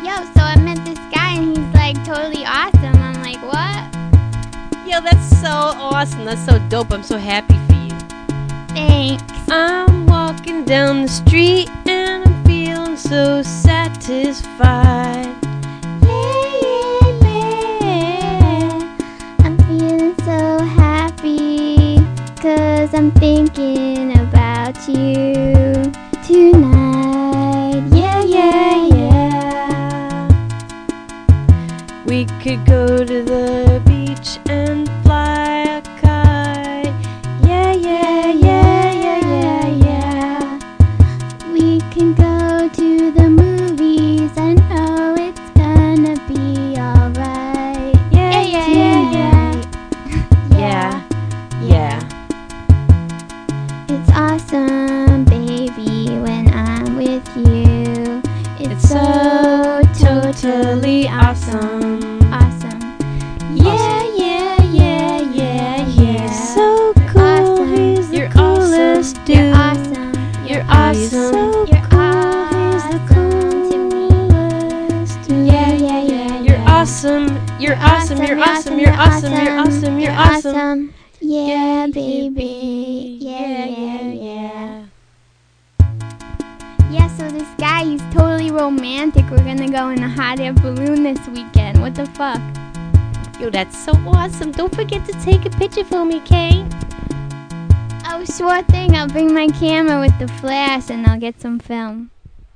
yo, so I met this guy and he's like totally awesome. I'm like, what? Yo, that's so awesome. That's so dope. I'm so happy for you. Thanks. I'm walking down the street and I'm feeling so satisfied. I'm feeling so happy 'cause I'm thinking about you tonight. Yeah, yeah, yeah. We could go to the beach and fly a kite. Yeah, yeah, yeah, yeah, yeah, yeah. We can go to the movies. I know it's gonna be alright. Yeah, yeah, yeah, yeah. Yeah, yeah. It's awesome, baby, when I'm with you. It's so totally awesome. Awesome. Yeah, yeah, yeah, yeah, yeah. So cool. Awesome. He's the You're coolest awesome. dude. You're awesome. You're You're awesome. So You're awesome to me. Yeah, yeah, yeah. You're awesome. You're awesome. You're awesome. You're awesome. You're awesome. You're awesome. Yeah, baby. Yeah, yeah, yeah. Yeah, so this guy, he's totally romantic. We're gonna go in a hot air balloon this weekend. What the fuck? Yo, that's so awesome. Don't forget to take a picture for me, Kate. Oh, sure thing. I'll bring my camera with the flash and I'll get some film.